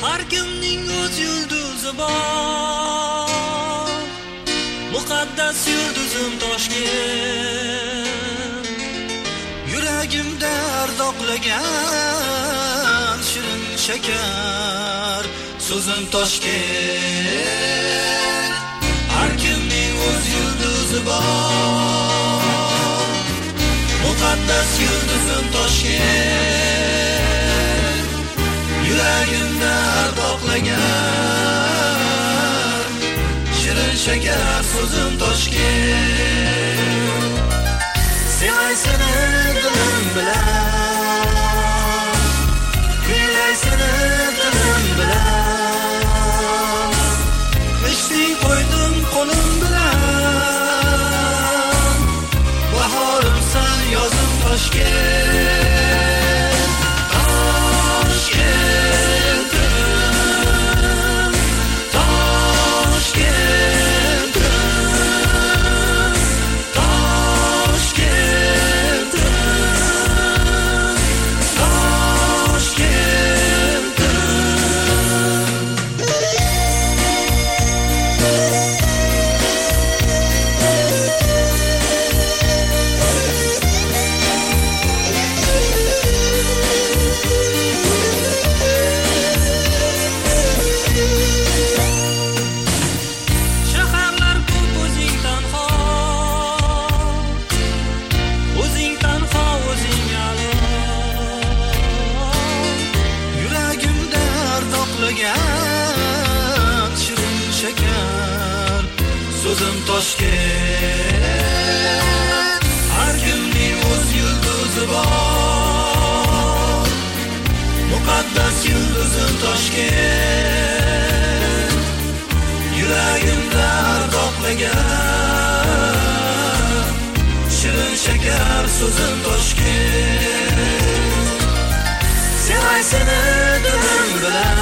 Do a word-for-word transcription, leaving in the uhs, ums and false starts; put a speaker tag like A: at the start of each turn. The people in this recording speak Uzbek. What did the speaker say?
A: Har kimning o'z yulduzi bor. Muqaddas yulduzim Toshkent. Yuragimda ardoqlagan shirin shakar so'zim Toshkent. Har kimning o'z yulduzi bor. Muqaddas yulduzim Toshkent. Yuragimda ardoqlagan shirin shakar so'zim Toshkent. Sevay seni dilim bilan, kuylay seni dilim bilan, qishning qo'ydim qo'lim bilan, bahorimsan yozim Toshkent. Shirin shakar so'zim Toshkent. Har kimning o'z yulduzi bor. Muqaddas yulduzim Toshkent. Yuragimda ardoqlagan shirin shakar so'zim Toshkent. Sevay seni dilim bilan,